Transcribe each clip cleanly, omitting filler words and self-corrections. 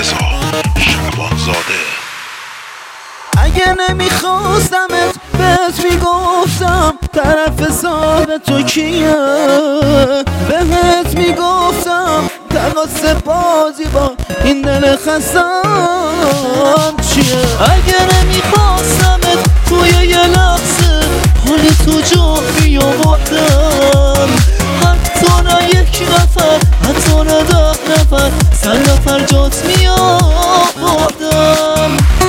رضا شعبانزاده. اگه نمیخواستمت بهت میگفتم طرف صاحب تو کیه، بهت میگفتم تقاس بازی با این دل خستم چیه. اگه نمیخواستمت توی یه لحظه حال تو جا بیاوردم، حتی نه یک نفر، حتی نه 10 نفر، 100 نفر جات میآوردم.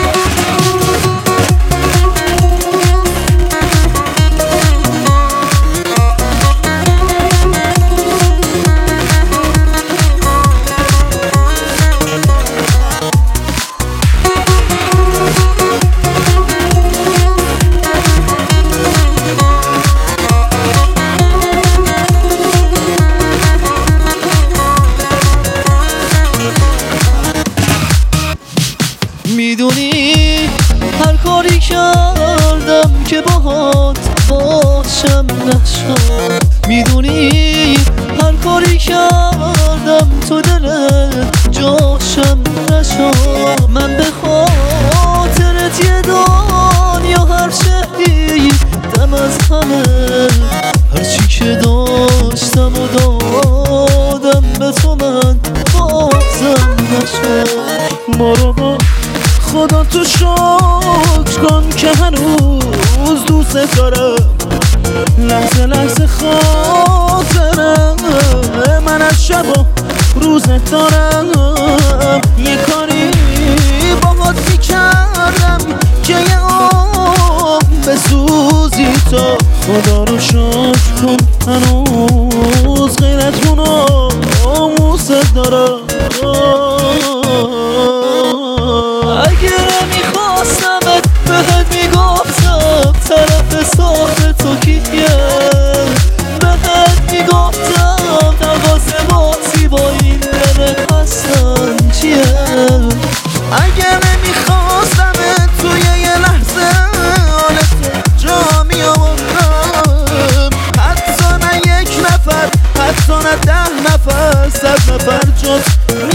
میدونی هر کاری کردم که باهات باشم نشد، میدونی هر کاری کردم تو دلت جاشم نشد. من به خاطرت یه دنیا هر شهری دم از همه، هرچی که داشتم و دادم به تو من بازم نشد. ما رو با خدا تو شکر کن که هنوز دوست دارم، لحظه لحظه خاطرم من از شب و روزت دارم. یه کاری باهات میکردم که یه عمر بسوزی تا، خدا رو شکر کن هنوز غیرتون آموزت دارم. اگه نمیخواستمت بهت میگفتم طرف صاحب تو کیه، بهت میگفتم تقاس بازی با این دل خستم چیه. اگه نمیخواستمت توی یه لحظه حالت جا میآوردم، حتی نه یک نفر، حتی نه 10 نفر، 100 نفر جات